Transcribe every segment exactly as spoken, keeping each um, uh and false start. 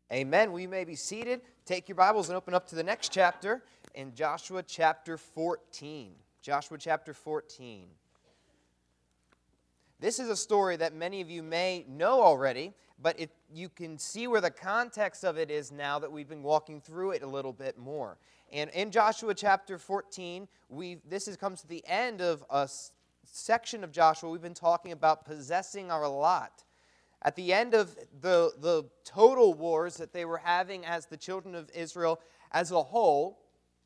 Amen. We may be seated. Take your Bibles and open up to the next chapter in Joshua chapter fourteen. Joshua chapter fourteen. This is a story that many of you may know already, but it, you can see where the context of it is now that we've been walking through it a little bit more. And in Joshua chapter fourteen, we this is, comes to the end of a s- section of Joshua. We've been talking about possessing our lot. At the end of the, the total wars that they were having as the children of Israel as a whole,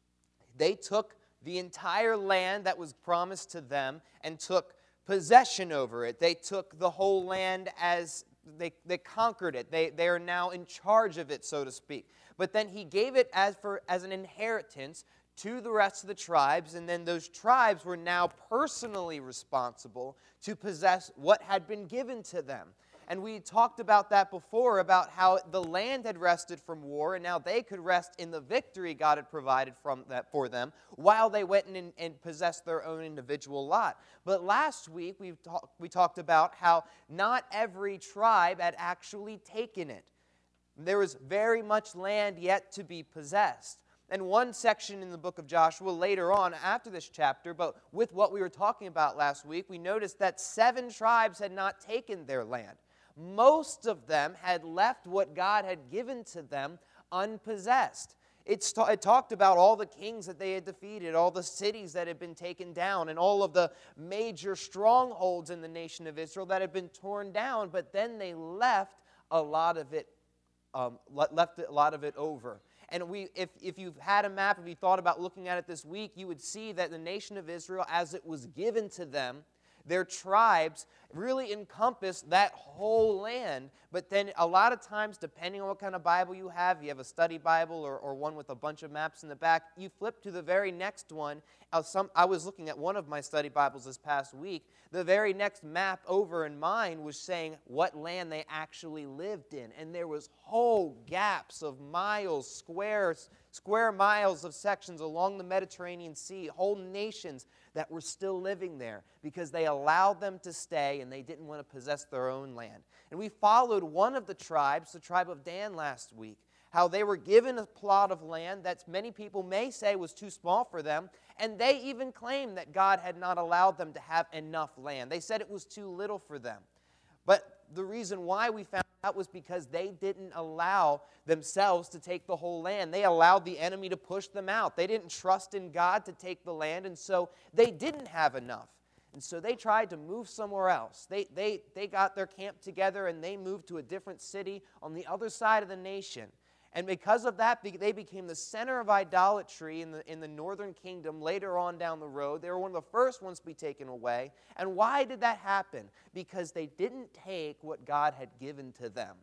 they took the entire land that was promised to them and took possession over it. They took the whole land as they, they conquered it. They, they are now in charge of it, so to speak. But then he gave it as, for, as an inheritance to the rest of the tribes, and then those tribes were now personally responsible to possess what had been given to them. And we talked about that before, about how the land had rested from war, and now they could rest in the victory God had provided from that for them, while they went and, and possessed their own individual lot. But last week, we, talk, we talked about how not every tribe had actually taken it. There was very much land yet to be possessed. And one section in the book of Joshua later on after this chapter, but with what we were talking about last week, we noticed that seven tribes had not taken their land. Most of them had left what God had given to them unpossessed. It's ta- it talked about all the kings that they had defeated, all the cities that had been taken down, and all of the major strongholds in the nation of Israel that had been torn down, but then they left a lot of it, um, left a lot of it over. And we, if, if you've had a map, if you thought about looking at it this week, you would see that the nation of Israel, as it was given to them, their tribes really encompass that whole land. But then a lot of times, depending on what kind of Bible you have, you have a study Bible or, or one with a bunch of maps in the back, you flip to the very next one. Uh, some, I was looking at one of my study Bibles this past week. The very next map over in mine was saying what land they actually lived in. And there was whole gaps of miles, squares, square miles of sections along the Mediterranean Sea, whole nations that were still living there because they allowed them to stay and they didn't want to possess their own land. And we followed one of the tribes, the tribe of Dan, last week, how they were given a plot of land that many people may say was too small for them, and they even claimed that God had not allowed them to have enough land. They said it was too little for them. But the reason why we found out was because they didn't allow themselves to take the whole land. They allowed the enemy to push them out. They didn't trust in God to take the land, and so they didn't have enough. And so they tried to move somewhere else. They, they, they got their camp together, and they moved to a different city on the other side of the nation. And because of that, they became the center of idolatry in the, in the northern kingdom later on down the road. They were one of the first ones to be taken away. And why did that happen? Because they didn't take what God had given to them.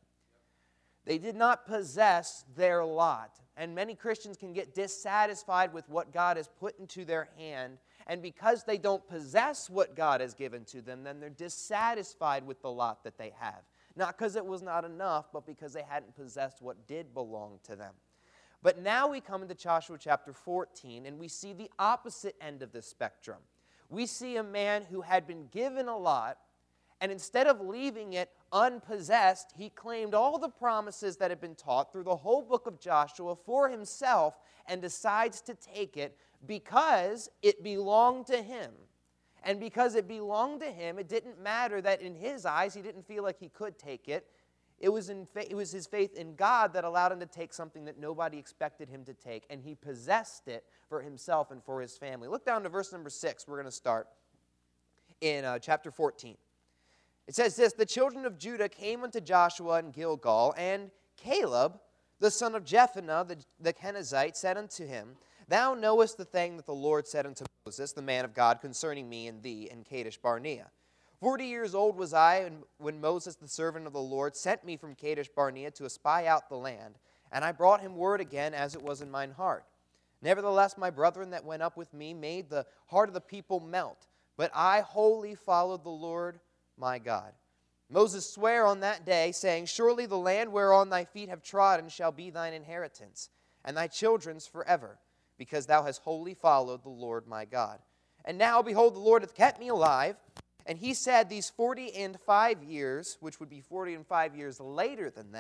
They did not possess their lot. And many Christians can get dissatisfied with what God has put into their hand. And because they don't possess what God has given to them, then they're dissatisfied with the lot that they have. Not because it was not enough, but because they hadn't possessed what did belong to them. But now we come into Joshua chapter fourteen, and we see the opposite end of the spectrum. We see a man who had been given a lot, and instead of leaving it unpossessed, he claimed all the promises that had been taught through the whole book of Joshua for himself and decides to take it because it belonged to him. And because it belonged to him, it didn't matter that in his eyes he didn't feel like he could take it. It was, in fa- it was his faith in God that allowed him to take something that nobody expected him to take, and he possessed it for himself and for his family. Look down to verse number six. We're going to start in uh, chapter fourteen. It says this, "The children of Judah came unto Joshua in Gilgal, and Caleb, the son of Jephunneh, the, the Kenizzite, said unto him, Thou knowest the thing that the Lord said unto Moses, the man of God, concerning me and thee in Kadesh Barnea. Forty years old was I when Moses, the servant of the Lord, sent me from Kadesh Barnea to espy out the land, and I brought him word again as it was in mine heart. Nevertheless, my brethren that went up with me made the heart of the people melt, but I wholly followed the Lord my God. Moses sware on that day, saying, Surely the land whereon thy feet have trodden shall be thine inheritance, and thy children's forever, because thou hast wholly followed the Lord my God. And now, behold, the Lord hath kept me alive, and he said these forty and five years, which would be forty and five years later than that,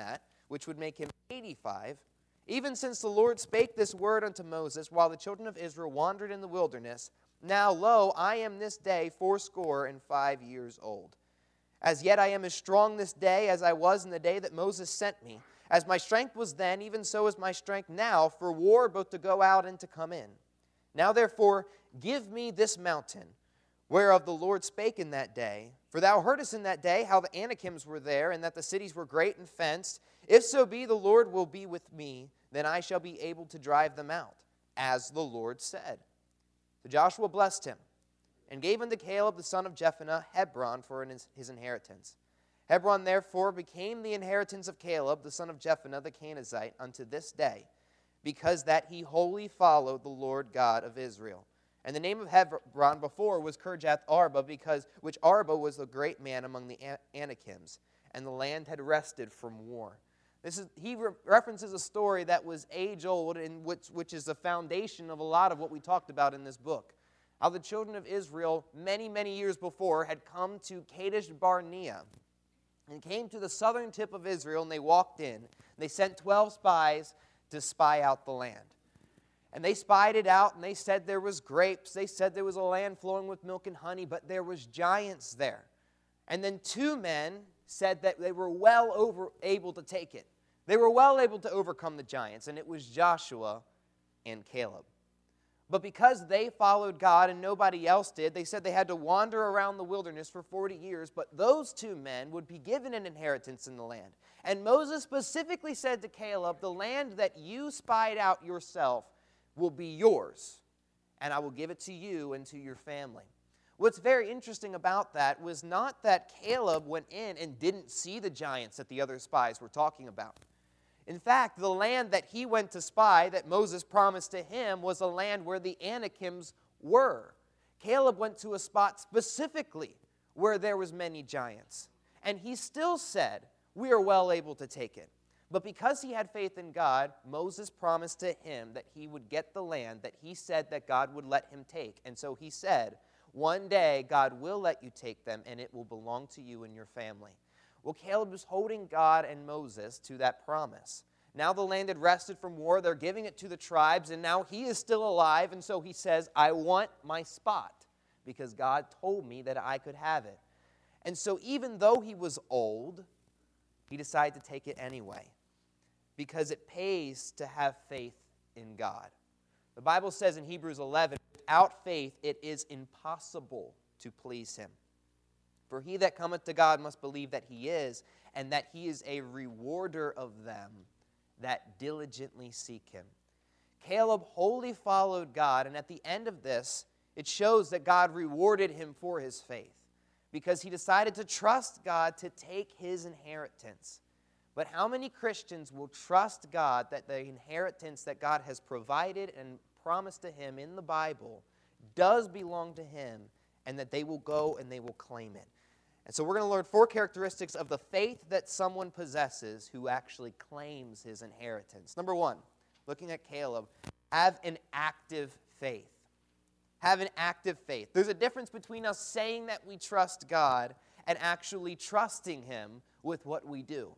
which would make him eighty-five, even since the Lord spake this word unto Moses, while the children of Israel wandered in the wilderness. Now, lo, I am this day fourscore and five years old. As yet I am as strong this day as I was in the day that Moses sent me. As my strength was then, even so is my strength now, for war both to go out and to come in. Now therefore, give me this mountain, whereof the Lord spake in that day. For thou heardest in that day how the Anakims were there, and that the cities were great and fenced. If so be the Lord will be with me, then I shall be able to drive them out, as the Lord said. So Joshua blessed him, and gave unto Caleb the son of Jephunneh Hebron for his inheritance. Hebron therefore became the inheritance of Caleb the son of Jephunneh the Kenizzite unto this day, because that he wholly followed the Lord God of Israel. And the name of Hebron before was Kirjath Arba, because which Arba was a great man among the Anakims, and the land had rested from war. This is, he re- references a story that was age-old, and which, which is the foundation of a lot of what we talked about in this book. How the children of Israel, many, many years before, had come to Kadesh Barnea, and came to the southern tip of Israel, and they walked in. And they sent twelve spies to spy out the land. And they spied it out, and they said there was grapes. They said there was a land flowing with milk and honey, but there was giants there. And then two men said that they were well over able to take it. They were well able to overcome the giants, and it was Joshua and Caleb. But because they followed God and nobody else did, they said they had to wander around the wilderness for forty years, but those two men would be given an inheritance in the land. And Moses specifically said to Caleb, the land that you spied out yourself will be yours, and I will give it to you and to your family. What's very interesting about that was not that Caleb went in and didn't see the giants that the other spies were talking about. In fact, the land that he went to spy, that Moses promised to him, was a land where the Anakims were. Caleb went to a spot specifically where there was many giants. And he still said, we are well able to take it. But because he had faith in God, Moses promised to him that he would get the land that he said that God would let him take. And so he said, one day God will let you take them, and it will belong to you and your family. Well, Caleb was holding God and Moses to that promise. Now the land had rested from war. They're giving it to the tribes, and now he is still alive. And so he says, I want my spot because God told me that I could have it. And so even though he was old, he decided to take it anyway because it pays to have faith in God. The Bible says in Hebrews eleven, without faith it is impossible to please him. For he that cometh to God must believe that he is, and that he is a rewarder of them that diligently seek him. Caleb wholly followed God, and at the end of this, it shows that God rewarded him for his faith, because he decided to trust God to take his inheritance. But how many Christians will trust God that the inheritance that God has provided and promised to him in the Bible does belong to him, and that they will go and they will claim it? And so we're going to learn four characteristics of the faith that someone possesses who actually claims his inheritance. Number one, looking at Caleb, have an active faith. Have an active faith. There's a difference between us saying that we trust God and actually trusting him with what we do.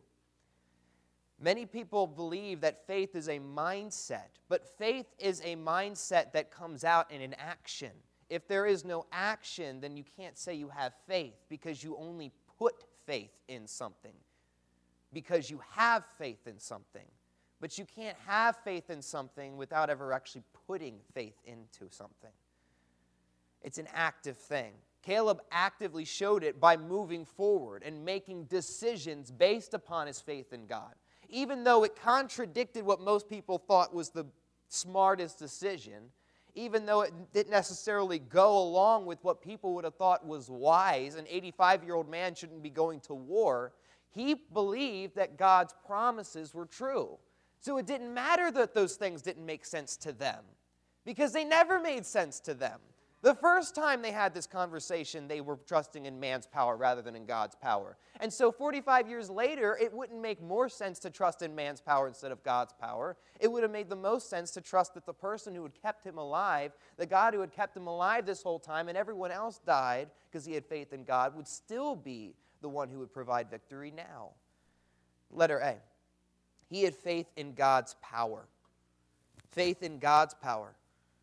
Many people believe that faith is a mindset, but faith is a mindset that comes out in an action. If there is no action, then you can't say you have faith because you only put faith in something. Because you have faith in something. But you can't have faith in something without ever actually putting faith into something. It's an active thing. Caleb actively showed it by moving forward and making decisions based upon his faith in God. Even though it contradicted what most people thought was the smartest decision, even though it didn't necessarily go along with what people would have thought was wise, an eighty-five-year-old man shouldn't be going to war, he believed that God's promises were true. So it didn't matter that those things didn't make sense to them, because they never made sense to them. The first time they had this conversation, they were trusting in man's power rather than in God's power. And so forty-five years later, it wouldn't make more sense to trust in man's power instead of God's power. It would have made the most sense to trust that the person who had kept him alive, the God who had kept him alive this whole time, and everyone else died because he had faith in God, would still be the one who would provide victory now. Letter A. He had faith in God's power. Faith in God's power.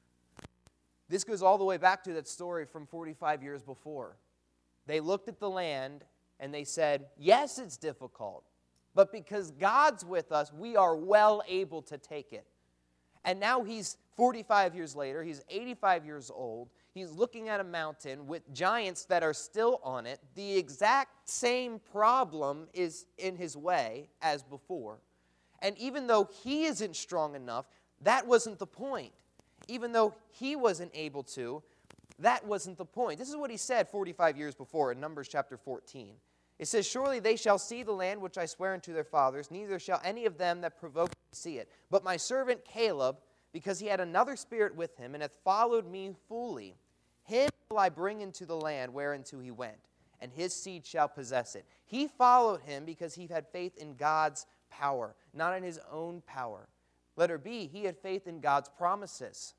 This goes all the way back to that story from forty-five years before. They looked at the land and they said, yes, it's difficult, but because God's with us, we are well able to take it. And now he's forty-five years later, he's eighty-five years old, he's looking at a mountain with giants that are still on it. The exact same problem is in his way as before. And even though he isn't strong enough, that wasn't the point. Even though he wasn't able to, that wasn't the point. This is what he said forty-five years before in Numbers chapter fourteen. It says, surely they shall see the land which I swear unto their fathers, neither shall any of them that provoke me see it. But my servant Caleb, because he had another spirit with him, and hath followed me fully, him will I bring into the land whereinto he went, and his seed shall possess it. He followed him because he had faith in God's power, not in his own power. Letter B, he had faith in God's promises.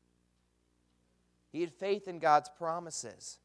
He had faith in God's promises.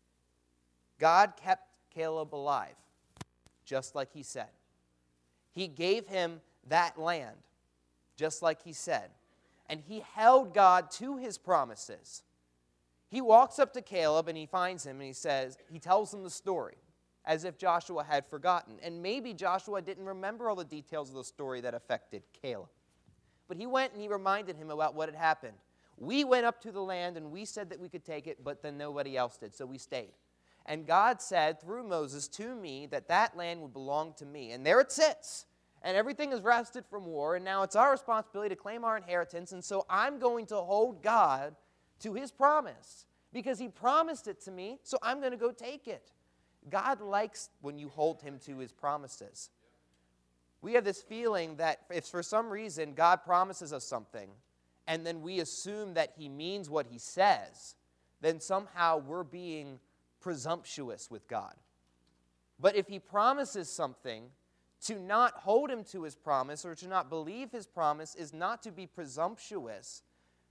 God kept Caleb alive, just like he said. He gave him that land, just like he said. And he held God to his promises. He walks up to Caleb and he finds him and he says, he tells him the story, as if Joshua had forgotten. And maybe Joshua didn't remember all the details of the story that affected Caleb. But he went and he reminded him about what had happened. We went up to the land and we said that we could take it, but then nobody else did, so we stayed. And God said through Moses to me that that land would belong to me. And there it sits. And everything is rested from war, and now it's our responsibility to claim our inheritance. And so I'm going to hold God to his promise because he promised it to me, so I'm going to go take it. God likes when you hold him to his promises. We have this feeling that if for some reason God promises us something, and then we assume that he means what he says, then somehow we're being presumptuous with God. But if he promises something, to not hold him to his promise or to not believe his promise is not to be presumptuous.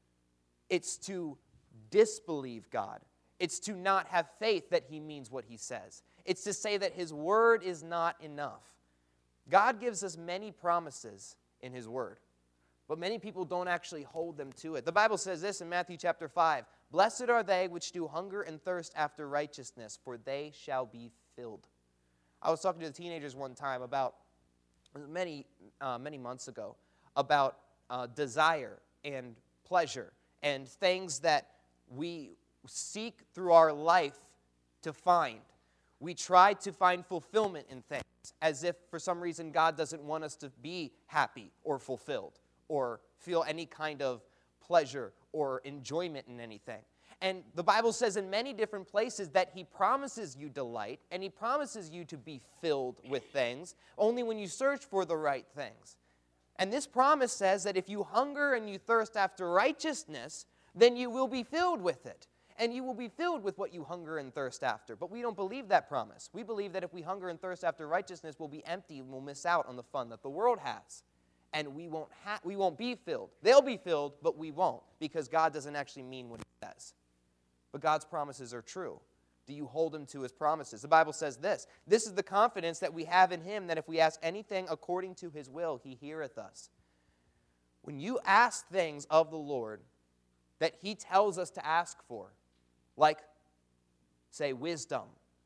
It's to disbelieve God. It's to not have faith that he means what he says. It's to say that his word is not enough. God gives us many promises in his word, but many people don't actually hold them to it. The Bible says this in Matthew chapter five, blessed are they which do hunger and thirst after righteousness, for they shall be filled. I was talking to the teenagers one time about, many, uh, many months ago, about uh, desire and pleasure and things that we seek through our life to find. We try to find fulfillment in things as if for some reason God doesn't want us to be happy or fulfilled or feel any kind of pleasure or enjoyment in anything. And the Bible says in many different places that he promises you delight and he promises you to be filled with things only when you search for the right things. And this promise says that if you hunger and you thirst after righteousness, then you will be filled with it. And you will be filled with what you hunger and thirst after. But we don't believe that promise. We believe that if we hunger and thirst after righteousness, we'll be empty and we'll miss out on the fun that the world has. And we won't, ha- we won't be filled. They'll be filled, but we won't, because God doesn't actually mean what he says. But God's promises are true. Do you hold him to his promises? The Bible says this. This is the confidence that we have in him, that if we ask anything according to his will, he heareth us. When you ask things of the Lord that he tells us to ask for, like, say, wisdom.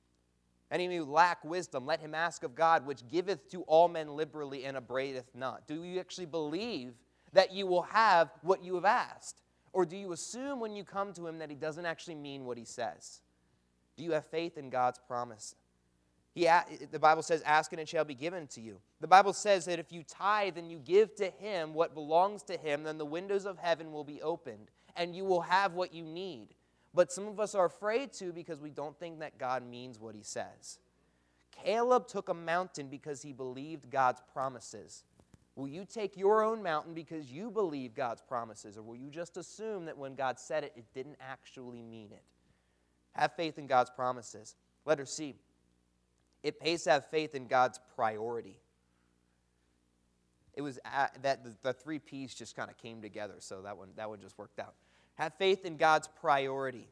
Any of you lack wisdom, let him ask of God, which giveth to all men liberally and upbraideth not. Do you actually believe that you will have what you have asked? Or do you assume when you come to him that he doesn't actually mean what he says? Do you have faith in God's promise? He, the Bible says, ask and it shall be given to you. The Bible says that if you tithe and you give to him what belongs to him, then the windows of heaven will be opened and you will have what you need. But some of us are afraid to because we don't think that God means what he says. Caleb took a mountain because he believed God's promises. Will you take your own mountain because you believe God's promises, or will you just assume that when God said it, it didn't actually mean it? Have faith in God's promises. Letter C. It pays to have faith in God's priority. It was at, that the, the three P's just kind of came together, so that one, that one just worked out. Have faith in God's priority.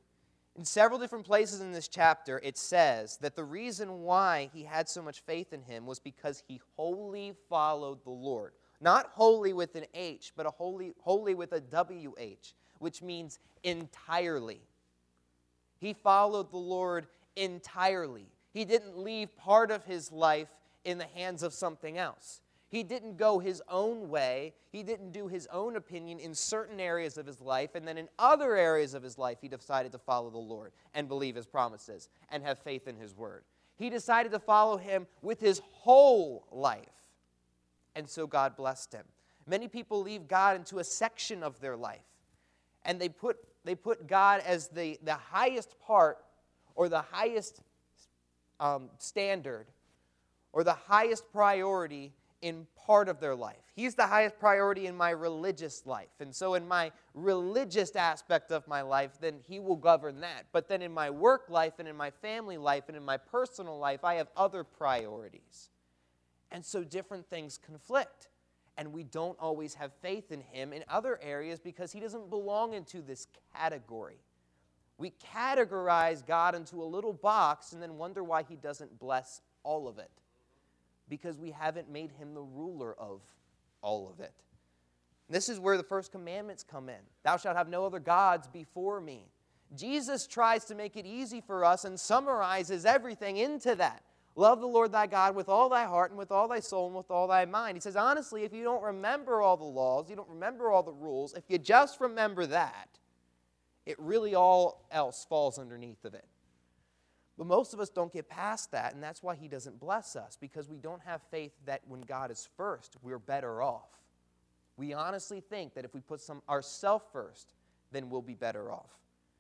In several different places in this chapter, it says that the reason why he had so much faith in him was because he wholly followed the Lord. Not holy with an H, but a holy, holy with a W H, which means entirely. He followed the Lord entirely. He didn't leave part of his life in the hands of something else. He didn't go his own way. He didn't do his own opinion in certain areas of his life, and then in other areas of his life, he decided to follow the Lord and believe his promises and have faith in his word. He decided to follow him with his whole life, and so God blessed him. Many people leave God into a section of their life, and they put, they put God as the, the highest part or the highest um, standard or the highest priority in part of their life. He's the highest priority in my religious life. And so in my religious aspect of my life, then he will govern that. But then in my work life and in my family life and in my personal life, I have other priorities. And so different things conflict. And we don't always have faith in him in other areas because he doesn't belong into this category. We categorize God into a little box and then wonder why he doesn't bless all of it, because we haven't made him the ruler of all of it. This is where the first commandments come in. Thou shalt have no other gods before me. Jesus tries to make it easy for us and summarizes everything into that. Love the Lord thy God with all thy heart and with all thy soul and with all thy mind. He says, honestly, if you don't remember all the laws, you don't remember all the rules, if you just remember that, it really all else falls underneath of it. But most of us don't get past that, and that's why he doesn't bless us, because we don't have faith that when God is first, we're better off. We honestly think that if we put some ourselves first, then we'll be better off.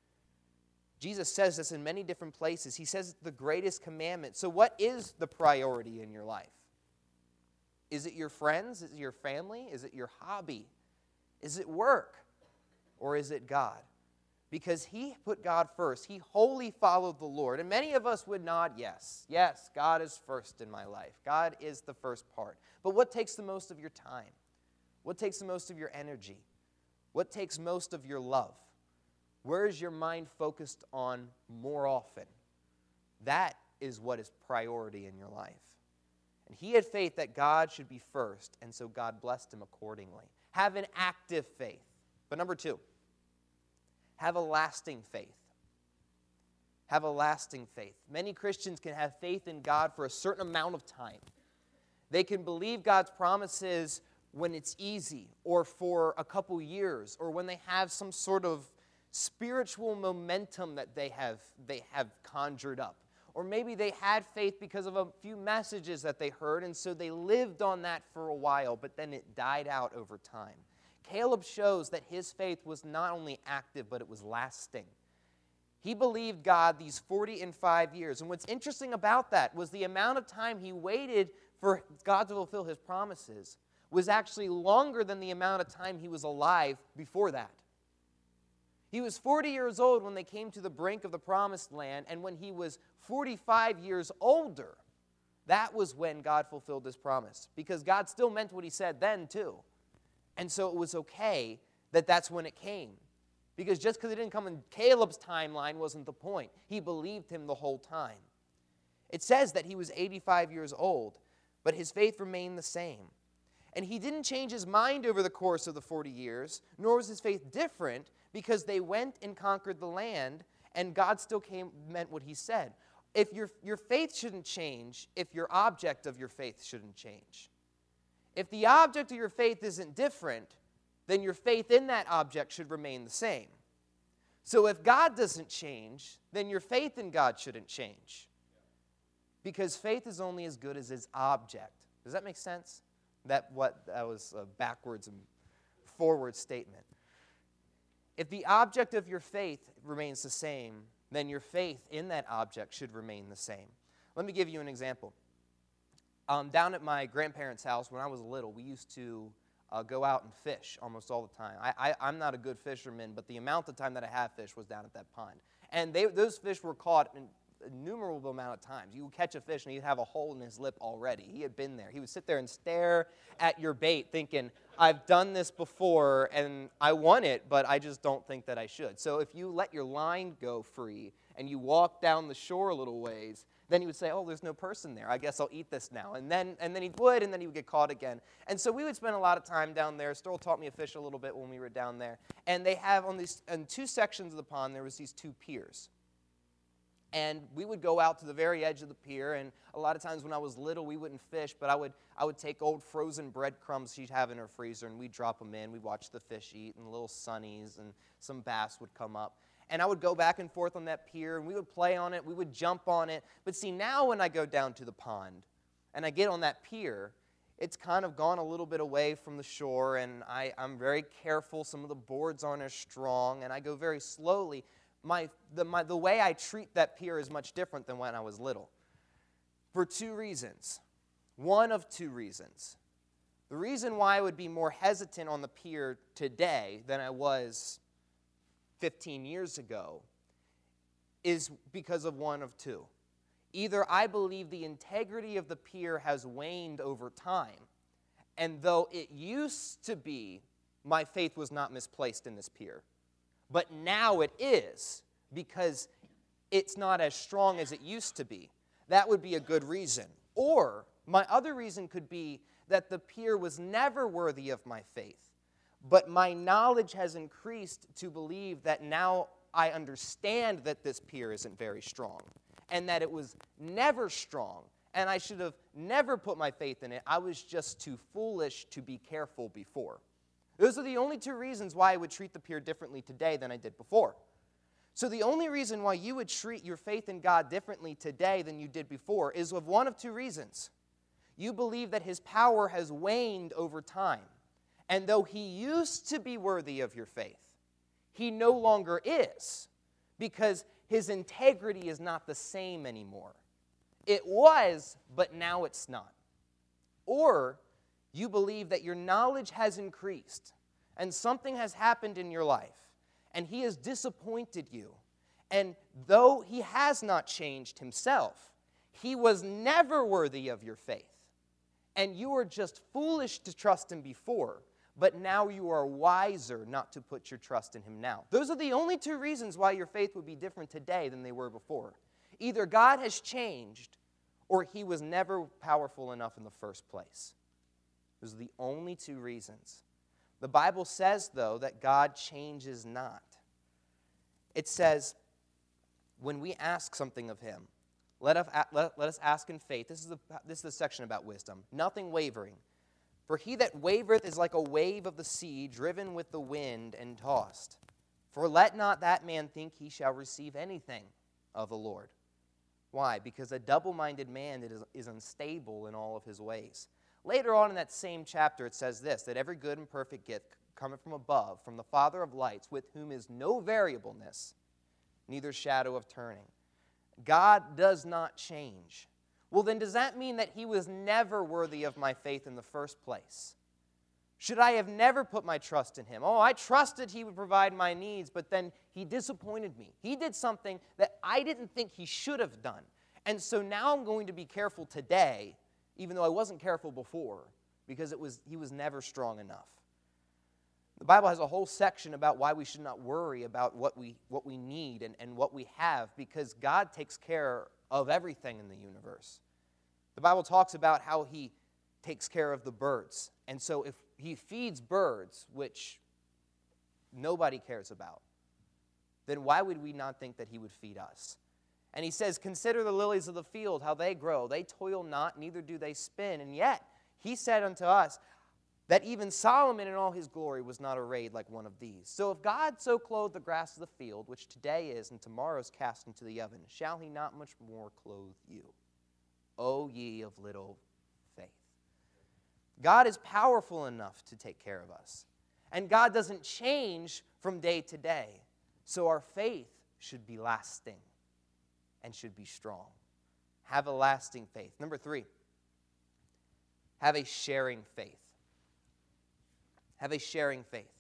Jesus says this in many different places. He says it's the greatest commandment. So what is the priority in your life? Is it your friends? Is it your family? Is it your hobby? Is it work? Or is it God? Because he put God first. He wholly followed the Lord. And many of us would nod yes. Yes, God is first in my life. God is the first part. But what takes the most of your time? What takes the most of your energy? What takes most of your love? Where is your mind focused on more often? That is what is priority in your life. And he had faith that God should be first, and so God blessed him accordingly. Have an active faith. But number two, have a lasting faith. Have a lasting faith. Many Christians can have faith in God for a certain amount of time. They can believe God's promises when it's easy, or for a couple years, or when they have some sort of spiritual momentum that they have, they have conjured up. Or maybe they had faith because of a few messages that they heard, and so they lived on that for a while, but then it died out over time. Caleb shows that his faith was not only active, but it was lasting. He believed God these forty and five years. And what's interesting about that was the amount of time he waited for God to fulfill his promises was actually longer than the amount of time he was alive before that. He was forty years old when they came to the brink of the promised land, and when he was forty-five years older, that was when God fulfilled his promise, because God still meant what he said then too. And so it was okay that that's when it came. Because just because it didn't come in Caleb's timeline wasn't the point. He believed him the whole time. It says that he was eighty-five years old, but his faith remained the same. And he didn't change his mind over the course of the forty years, nor was his faith different, because they went and conquered the land, and God still came, meant what he said. If your, your faith shouldn't change, if your object of your faith shouldn't change. If the object of your faith isn't different, then your faith in that object should remain the same. So if God doesn't change, then your faith in God shouldn't change. Because faith is only as good as its object. Does that make sense? That what that was a backwards and forward statement. If the object of your faith remains the same, then your faith in that object should remain the same. Let me give you an example. Um, down at my grandparents' house, when I was little, we used to uh, go out and fish almost all the time. I, I, I'm not a good fisherman, but the amount of time that I have fished was down at that pond. And they, those fish were caught in innumerable amount of times. You would catch a fish and he'd have a hole in his lip already. He had been there. He would sit there and stare at your bait thinking, I've done this before, and I want it, but I just don't think that I should. So if you let your line go free, and you walk down the shore a little ways, then he would say, oh, there's no person there. I guess I'll eat this now. And then and then he would, and then he would get caught again. And so we would spend a lot of time down there. Sterl taught me to fish a little bit when we were down there. And they have on these, on two sections of the pond, there was these two piers. And we would go out to the very edge of the pier, and a lot of times when I was little, we wouldn't fish, but I would I would take old frozen breadcrumbs she'd have in her freezer, and we'd drop them in. We'd watch the fish eat, and little sunnies, and some bass would come up. And I would go back and forth on that pier, and we would play on it, we would jump on it. But see, now when I go down to the pond, and I get on that pier, it's kind of gone a little bit away from the shore, and I, I'm very careful. Some of the boards aren't as strong, and I go very slowly. My the, my, the way I treat that pier is much different than when I was little. For two reasons. One of two reasons. The reason why I would be more hesitant on the pier today than I was fifteen years ago is because of one of two. Either I believe the integrity of the pier has waned over time, and though it used to be, my faith was not misplaced in this pier. But now it is, because it's not as strong as it used to be. That would be a good reason. Or my other reason could be that the pier was never worthy of my faith, but my knowledge has increased to believe that now I understand that this pier isn't very strong, and that it was never strong, and I should have never put my faith in it. I was just too foolish to be careful before. Those are the only two reasons why I would treat the pier differently today than I did before. So the only reason why you would treat your faith in God differently today than you did before is of one of two reasons. You believe that his power has waned over time. And though he used to be worthy of your faith, he no longer is, because his integrity is not the same anymore. It was, but now it's not. Or you believe that your knowledge has increased, and something has happened in your life, and he has disappointed you. And though he has not changed himself, he was never worthy of your faith. And you were just foolish to trust him before, but now you are wiser not to put your trust in him now. Those are the only two reasons why your faith would be different today than they were before. Either God has changed, or he was never powerful enough in the first place. Those are the only two reasons. The Bible says, though, that God changes not. It says, when we ask something of him, let us, let, let us ask in faith. This is, the, this is the section about wisdom. Nothing wavering. For he that wavereth is like a wave of the sea, driven with the wind and tossed. For let not that man think he shall receive anything of the Lord. Why? Because a double-minded man is, is unstable in all of his ways. Later on in that same chapter, it says this, that every good and perfect gift cometh from above, from the Father of lights, with whom is no variableness, neither shadow of turning. God does not change. Well, then does that mean that he was never worthy of my faith in the first place? Should I have never put my trust in him? Oh, I trusted he would provide my needs, but then he disappointed me. He did something that I didn't think he should have done. And so now I'm going to be careful today, even though I wasn't careful before, because it was he was never strong enough. The Bible has a whole section about why we should not worry about what we, what we need and, and what we have, because God takes care of everything in the universe. The Bible talks about how he takes care of the birds. And so if he feeds birds, which nobody cares about, then why would we not think that he would feed us? And he says, consider the lilies of the field, how they grow. They toil not, neither do they spin. And yet, he said unto us that even Solomon in all his glory was not arrayed like one of these. So if God so clothed the grass of the field, which today is and tomorrow is cast into the oven, shall he not much more clothe you, O ye of little faith? God is powerful enough to take care of us. And God doesn't change from day to day. So our faith should be lasting and should be strong. Have a lasting faith. Number three, have a sharing faith. Have a sharing faith.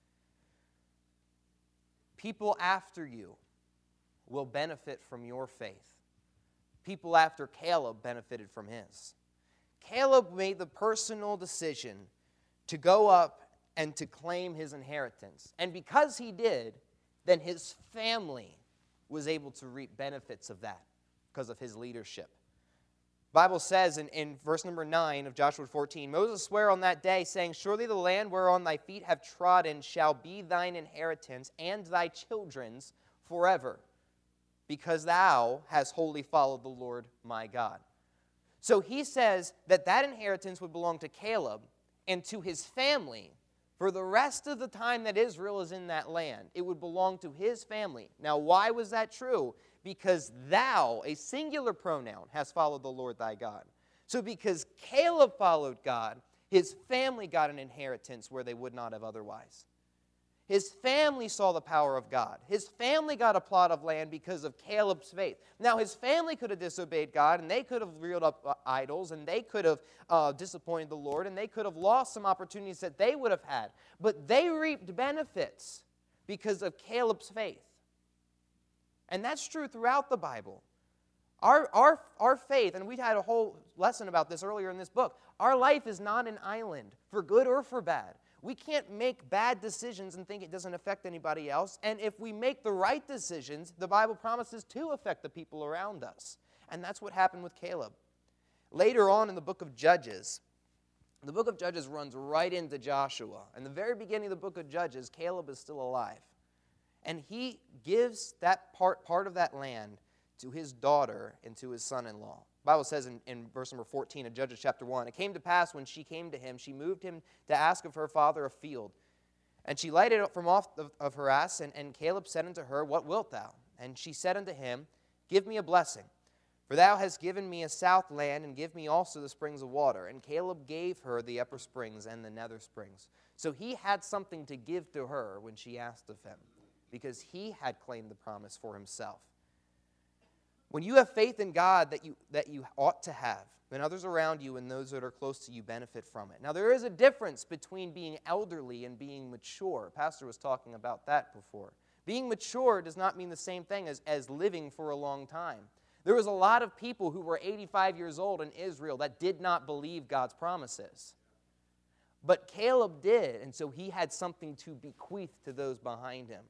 People after you will benefit from your faith. People after Caleb benefited from his. Caleb made the personal decision to go up and to claim his inheritance. And because he did, then his family was able to reap benefits of that because of his leadership. The Bible says in, in verse number nine of Joshua fourteen, Moses sware on that day, saying, Surely the land whereon thy feet have trodden shall be thine inheritance and thy children's forever, because thou hast wholly followed the Lord my God. So he says that that inheritance would belong to Caleb and to his family for the rest of the time that Israel is in that land. It would belong to his family. Now, why was that true? Because thou, a singular pronoun, has followed the Lord thy God. So because Caleb followed God, his family got an inheritance where they would not have otherwise. His family saw the power of God. His family got a plot of land because of Caleb's faith. Now, his family could have disobeyed God, and they could have reared up uh, idols, and they could have uh, disappointed the Lord, and they could have lost some opportunities that they would have had. But they reaped benefits because of Caleb's faith. And that's true throughout the Bible. Our, our, our faith, and we had a whole lesson about this earlier in this book, our life is not an island, for good or for bad. We can't make bad decisions and think it doesn't affect anybody else. And if we make the right decisions, the Bible promises to affect the people around us. And that's what happened with Caleb. Later on in the book of Judges, the book of Judges runs right into Joshua. In the very beginning of the book of Judges, Caleb is still alive. And he gives that part, part of that land to his daughter and to his son-in-law. The Bible says in, in verse number fourteen of Judges chapter one, It came to pass when she came to him, she moved him to ask of her father a field. And she lighted it from off of, of her ass, and, and Caleb said unto her, What wilt thou? And she said unto him, Give me a blessing. For thou hast given me a south land, and give me also the springs of water. And Caleb gave her the upper springs and the nether springs. So he had something to give to her when she asked of him, because he had claimed the promise for himself. When you have faith in God that you, that you ought to have, then others around you and those that are close to you benefit from it. Now, there is a difference between being elderly and being mature. Pastor was talking about that before. Being mature does not mean the same thing as, as living for a long time. There was a lot of people who were eighty-five years old in Israel that did not believe God's promises. But Caleb did, and so he had something to bequeath to those behind him.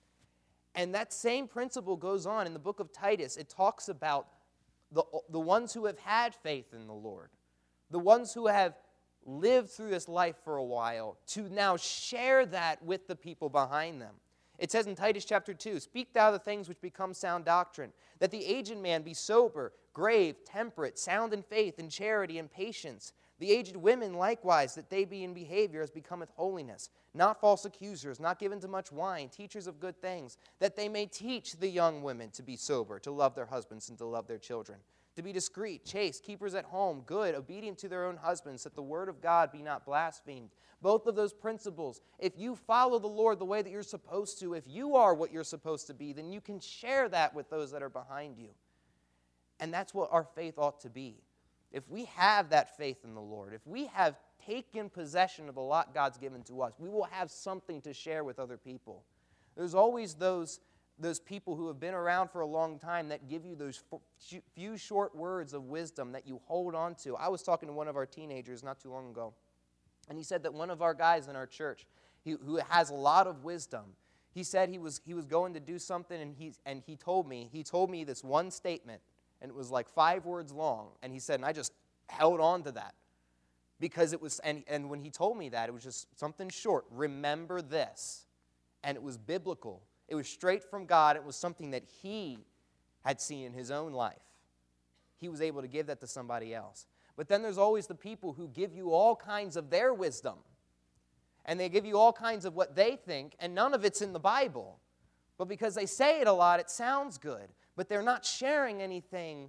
And that same principle goes on in the book of Titus. It talks about the, the ones who have had faith in the Lord, the ones who have lived through this life for a while, to now share that with the people behind them. It says in Titus chapter two, Speak thou the things which become sound doctrine, that the aged man be sober, grave, temperate, sound in faith, in charity, and patience. The aged women likewise, that they be in behavior as becometh holiness, not false accusers, not given to much wine, teachers of good things, that they may teach the young women to be sober, to love their husbands, and to love their children, to be discreet, chaste, keepers at home, good, obedient to their own husbands, that the word of God be not blasphemed. Both of those principles, if you follow the Lord the way that you're supposed to, if you are what you're supposed to be, then you can share that with those that are behind you. And that's what our faith ought to be. If we have that faith in the Lord, if we have taken possession of the lot God's given to us, we will have something to share with other people. There's always those, those people who have been around for a long time that give you those few short words of wisdom that you hold on to. I was talking to one of our teenagers not too long ago, and he said that one of our guys in our church, he, who has a lot of wisdom, he said he was, he was going to do something, and he, and he told me, he told me this one statement, and it was like five words long. And he said, and I just held on to that. Because it was, and, and when he told me that, it was just something short. Remember this. And it was biblical. It was straight from God. It was something that he had seen in his own life. He was able to give that to somebody else. But then there's always the people who give you all kinds of their wisdom. And they give you all kinds of what they think, and none of it's in the Bible. But because they say it a lot, it sounds good. But they're not sharing anything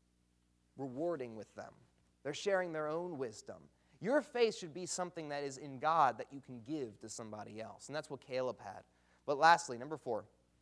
rewarding with them. They're sharing their own wisdom. Your faith should be something that is in God that you can give to somebody else. And that's what Caleb had. But lastly, number four,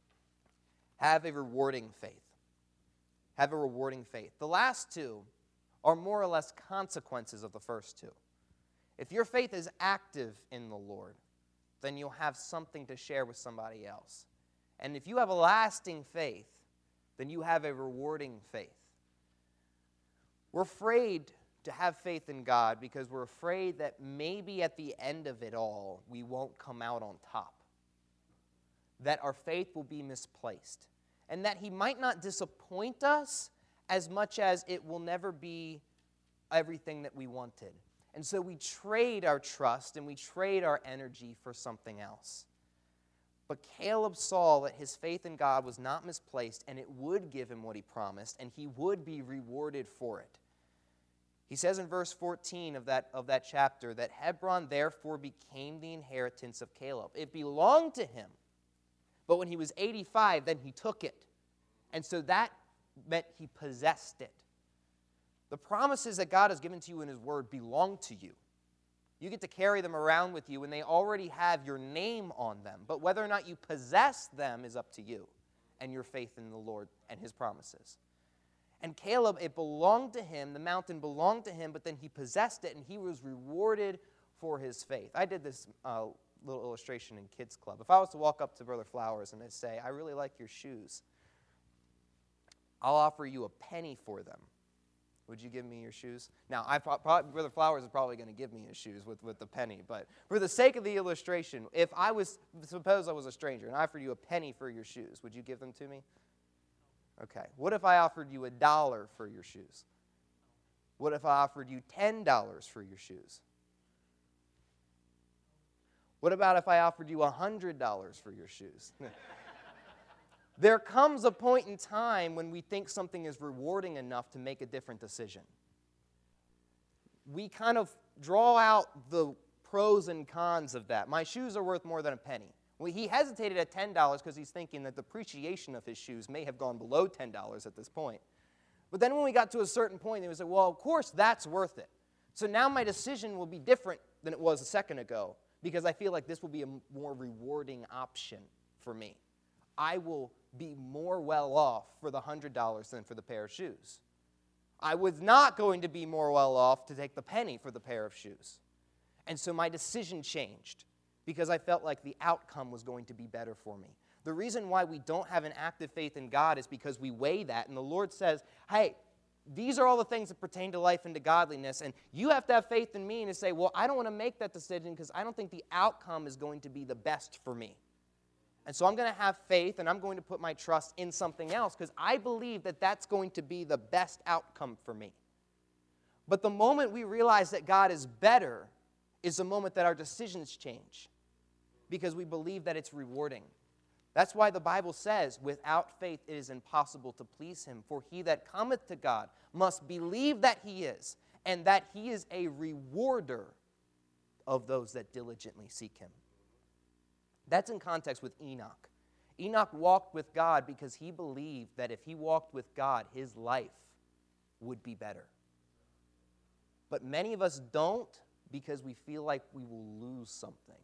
have a rewarding faith. Have a rewarding faith. The last two are more or less consequences of the first two. If your faith is active in the Lord, then you'll have something to share with somebody else. And if you have a lasting faith, then you have a rewarding faith. We're afraid to have faith in God because we're afraid that maybe at the end of it all, we won't come out on top. That our faith will be misplaced. And that he might not disappoint us as much as it will never be everything that we wanted. And so we trade our trust and we trade our energy for something else. But Caleb saw that his faith in God was not misplaced and it would give him what he promised and he would be rewarded for it. He says in verse fourteen of that, of that chapter that Hebron therefore became the inheritance of Caleb. It belonged to him, but when he was eighty-five, then he took it. And so that meant he possessed it. The promises that God has given to you in his word belong to you. You get to carry them around with you, and they already have your name on them. But whether or not you possess them is up to you and your faith in the Lord and his promises. And Caleb, it belonged to him. The mountain belonged to him, but then he possessed it, and he was rewarded for his faith. I did this uh, little illustration in Kids Club. If I was to walk up to Brother Flowers and say, I really like your shoes, I'll offer you a penny for them. Would you give me your shoes? Now, I probably, Brother Flowers is probably going to give me his shoes with, with the penny, but for the sake of the illustration, if I was, suppose I was a stranger and I offered you a penny for your shoes, would you give them to me? Okay. What if I offered you a dollar for your shoes? What if I offered you ten dollars for your shoes? What about if I offered you one hundred dollars for your shoes? There comes a point in time when we think something is rewarding enough to make a different decision. We kind of draw out the pros and cons of that. My shoes are worth more than a penny. Well, he hesitated at ten dollars because he's thinking that the appreciation of his shoes may have gone below ten dollars at this point. But then when we got to a certain point, he was like, well, of course, that's worth it. So now my decision will be different than it was a second ago because I feel like this will be a more rewarding option for me. I will be more well off for the one hundred dollars than for the pair of shoes. I was not going to be more well off to take the penny for the pair of shoes. And so my decision changed because I felt like the outcome was going to be better for me. The reason why we don't have an active faith in God is because we weigh that, and the Lord says, hey, these are all the things that pertain to life and to godliness, and you have to have faith in me and to say, well, I don't want to make that decision because I don't think the outcome is going to be the best for me. And so I'm going to have faith, and I'm going to put my trust in something else because I believe that that's going to be the best outcome for me. But the moment we realize that God is better is the moment that our decisions change because we believe that it's rewarding. That's why the Bible says, without faith it is impossible to please him. For he that cometh to God must believe that he is, and that he is a rewarder of those that diligently seek him. That's in context with Enoch. Enoch walked with God because he believed that if he walked with God, his life would be better. But many of us don't because we feel like we will lose something.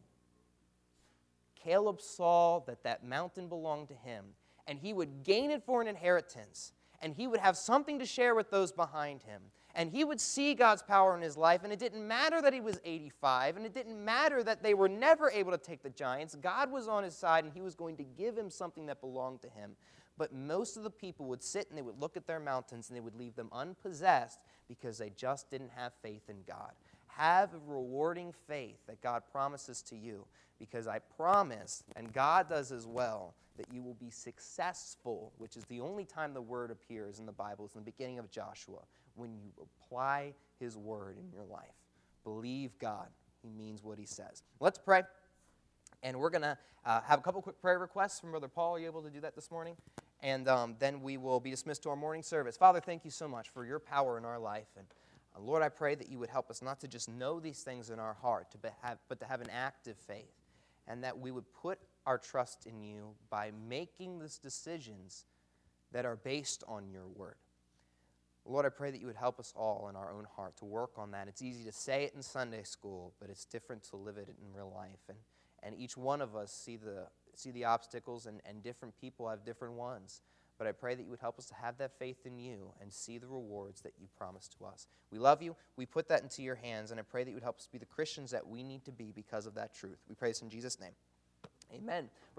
Caleb saw that that mountain belonged to him, and he would gain it for an inheritance, and he would have something to share with those behind him, and he would see God's power in his life, and it didn't matter that he was eighty-five, and it didn't matter that they were never able to take the giants. God was on his side, and he was going to give him something that belonged to him. But most of the people would sit and they would look at their mountains, and they would leave them unpossessed because they just didn't have faith in God. Have a rewarding faith that God promises to you, because I promise, and God does as well, that you will be successful, which is the only time the word appears in the Bible, is in the beginning of Joshua, when you apply his word in your life. Believe God. He means what he says. Let's pray, and we're going to uh, have a couple quick prayer requests from Brother Paul. Are you able to do that this morning? And um, then we will be dismissed to our morning service. Father, thank you so much for your power in our life, and Uh, Lord, I pray that you would help us not to just know these things in our heart, to be have, but to have an active faith, and that we would put our trust in you by making these decisions that are based on your word. Lord, I pray that you would help us all in our own heart to work on that. It's easy to say it in Sunday school, but it's different to live it in real life. And, and each one of us see the, see the obstacles, and, and different people have different ones. But I pray that you would help us to have that faith in you and see the rewards that you promise to us. We love you. We put that into your hands, and I pray that you would help us be the Christians that we need to be because of that truth. We pray this in Jesus' name. Amen.